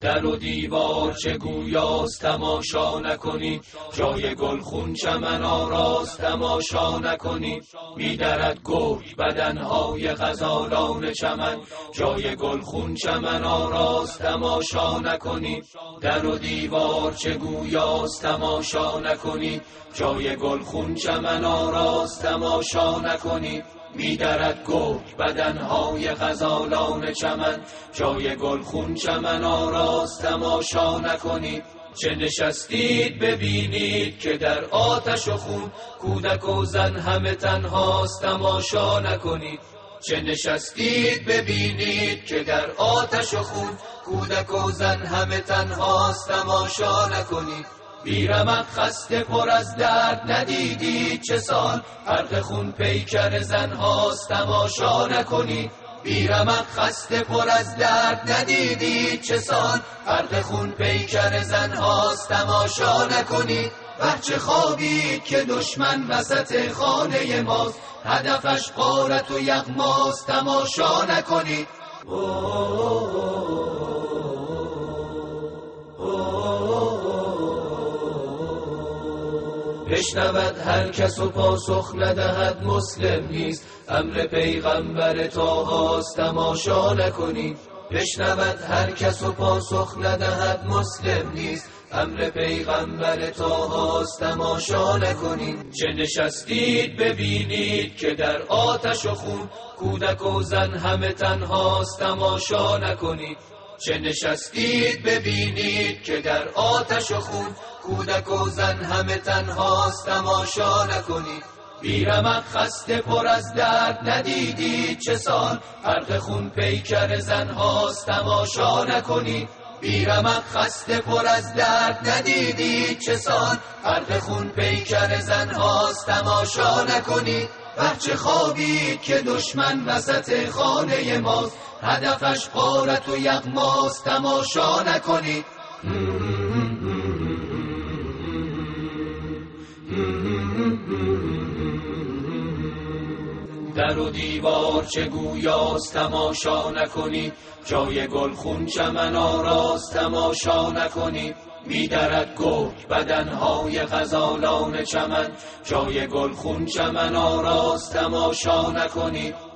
در و دیوار چه گویاست تماشا نکنی، جای گلخون چمن آراست تماشا نکنی. می‌درد گرگ بدنهای غزالان چمن، جای گلخون چمن آراست تماشا نکنی. در و دیوار چه گویاست تماشا نکنی، جای گلخون چمن آراست تماشا نکنی. می‌درد گرگ بدنهای غزالان چمن، جای گلخون چمن آراست تماشا نکنی. چه نشستید ببینید که در آتش و خون، کودک و زن همه تنهاست تماشا نکنید. چه نشستید ببینید که در آتش و خون، کودک و زن همه تنهاست تماشا نکنید. بیرمق خسته پر از درد ندیدید چه سال، فرق خون پیکر زن هاست تماشا نکنید. بیرمق خسته پر از درد ندیدید چه سال، فرق خون پیکر زن هاست تماشا نکنید. بچه خوابید که دشمن وسط خانه ماست، هدفش غارت و یغماست تماشا نکنید. بشنود هر کس و پاسخ ندهد مسلم نیست، امر پیغمبر طاهاست تماشا نکنید. بشنود هر کس و پاسخ ندهد مسلم نیست، امر پیغمبر طاهاست تماشا نکنید. چه نشستید ببینید که در آتش و خون، کودک و زن همه تنهاست تماشا نکنید. چه نشستید ببینید که در آتش و خون، کودک و زن همه تنهاست تماشا نکنید. بیرمق خسته پر از درد ندیدید چه سال، فرق خون پیکر زن هاست تماشا نکنید. بیرمق خسته پر از درد ندیدید چه سال، فرق خون پیکر زن هاست تماشا نکنید. بچه خوابید که دشمن وسط خانه ماست، هدفش غارت و یغماست تماشا نکنید. در و دیوار چه گویاست تماشا نکنی، جای گلخون چمن آراست تماشا نکنی. می‌درد گرگ بدنهای غزالان چمن، جای گلخون چمن آراست تماشا نکنی.